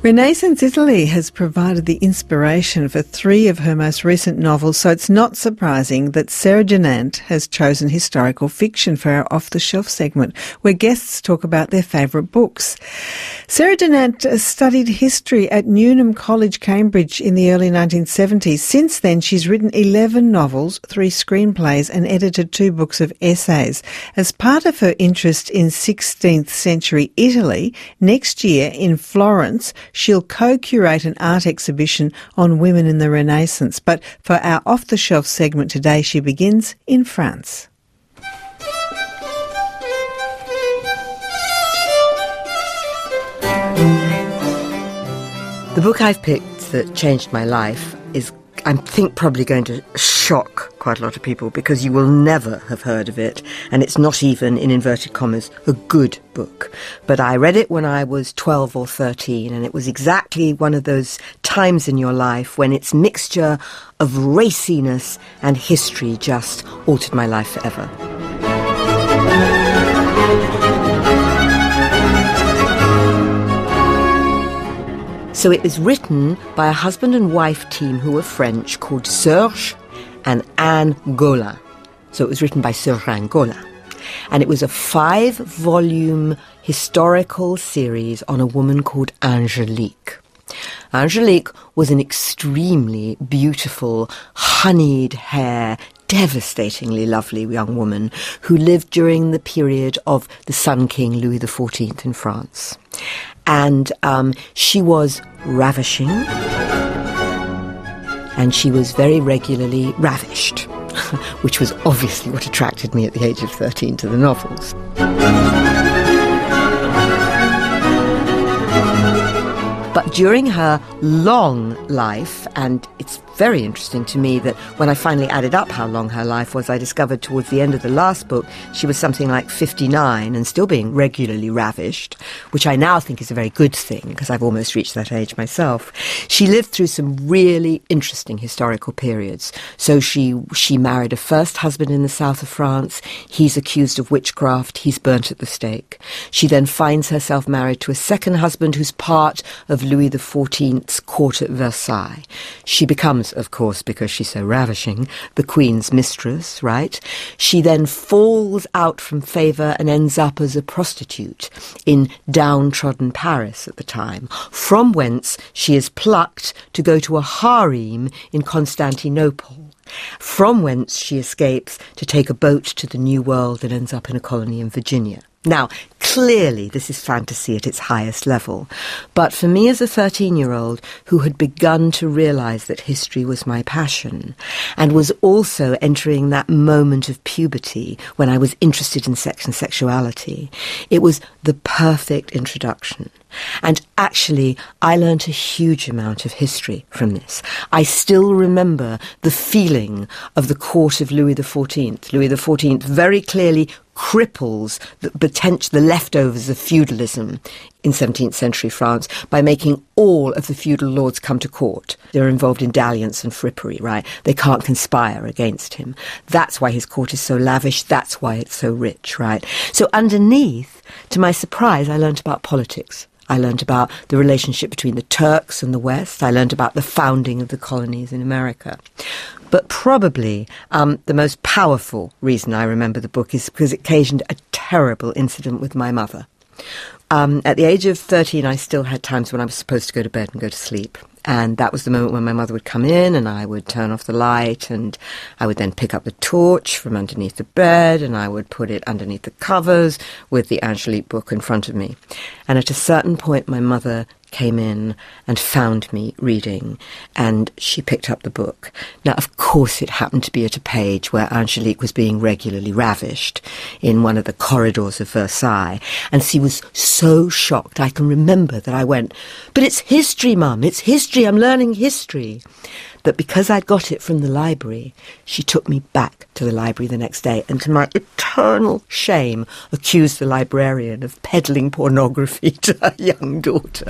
Renaissance Italy has provided the inspiration for 3 of her most recent novels, so it's not surprising that Sarah Dinant has chosen historical fiction for our Off the Shelf segment, where guests talk about their favourite books. Sarah Dinant studied history at Newnham College, Cambridge in the early 1970s. Since then, she's written 11 novels, 3 screenplays and edited 2 books of essays. As part of her interest in 16th century Italy, next year in Florence, she'll co-curate an art exhibition on women in the Renaissance. But for our off-the-shelf segment today, she begins in France. The book I've picked that changed my life is, I think, probably going to shock quite a lot of people because you will never have heard of it, and it's not even, in inverted commas, a good book. But I read it when I was 12 or 13, and it was exactly one of those times in your life when its mixture of raciness and history just altered my life forever. So it was written by a husband and wife team who were French called Serge and Anne Gaulin. So it was written by Serge and Gaulin. And it was a 5-volume historical series on a woman called Angélique. Angélique was an extremely beautiful, honeyed hair, devastatingly lovely young woman who lived during the period of the Sun King Louis XIV in France. And she was ravishing, and she was very regularly ravished, which was obviously what attracted me at the age of 13 to the novels. But during her long life, and it's very interesting to me that when I finally added up how long her life was, I discovered towards the end of the last book she was something like 59 and still being regularly ravished, which I now think is a very good thing because I've almost reached that age myself. She lived through some really interesting historical periods. So she married a first husband in the south of France. He's accused of witchcraft. He's burnt at the stake. She then finds herself married to a second husband who's part of Louis XIV's court at Versailles. She becomes, of course, because she's so ravishing, the Queen's mistress, right? She then falls out from favour and ends up as a prostitute in downtrodden Paris at the time, from whence she is plucked to go to a harem in Constantinople, from whence she escapes to take a boat to the New World and ends up in a colony in Virginia. Now, clearly this is fantasy at its highest level, but for me as a 13-year-old who had begun to realise that history was my passion and was also entering that moment of puberty when I was interested in sex and sexuality, it was the perfect introduction. And actually, I learnt a huge amount of history from this. I still remember the feeling of the court of Louis XIV. Louis XIV very clearly cripples the leftovers of feudalism in 17th century France by making all of the feudal lords come to court. They're involved in dalliance and frippery, right? They can't conspire against him. That's why his court is so lavish. That's why it's so rich, right? So underneath, to my surprise, I learnt about politics. I learnt about the relationship between the Turks and the West. I learnt about the founding of the colonies in America. But probably the most powerful reason I remember the book is because it occasioned a terrible incident with my mother. At the age of 13, I still had times when I was supposed to go to bed and go to sleep. And that was the moment when my mother would come in and I would turn off the light and I would then pick up the torch from underneath the bed and I would put it underneath the covers with the Angélique book in front of me. And at a certain point, my mother came in and found me reading, and she picked up the book. Now, of course, it happened to be at a page where Angélique was being regularly ravished in one of the corridors of Versailles, and she was so shocked. I can remember that I went, "But it's history, Mum, it's history, I'm learning history." But because I'd got it from the library, she took me back to the library the next day and, to my eternal shame, accused the librarian of peddling pornography to her young daughter.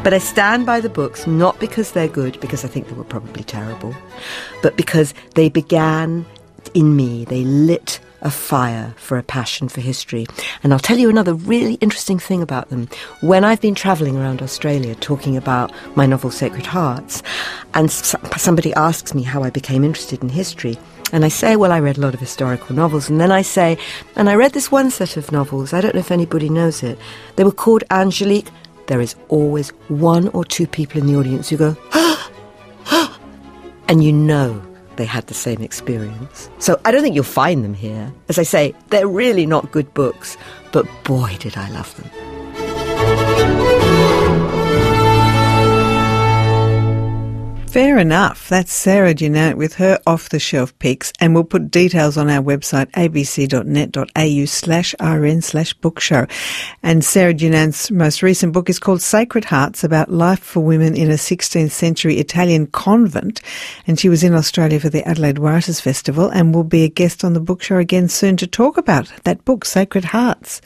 But I stand by the books, not because they're good, because I think they were probably terrible, but because they began in me, they lit a fire for a passion for history. And I'll tell you another really interesting thing about them. When I've been travelling around Australia talking about my novel Sacred Hearts, and somebody asks me how I became interested in history, and I say, well, I read a lot of historical novels, and then I say, and I read this one set of novels, I don't know if anybody knows it, they were called Angelique. There is always one or two people in the audience who go, and you know they had the same experience. So I don't think you'll find them here. As I say, they're really not good books, but boy, did I love them. Fair enough. That's Sarah Dunant with her off-the-shelf picks, and we'll put details on our website abc.net.au/rn/bookshow. And Sarah Dunant's most recent book is called Sacred Hearts, about life for women in a 16th century Italian convent. And she was in Australia for the Adelaide Writers' Festival and will be a guest on the Book Show again soon to talk about that book, Sacred Hearts.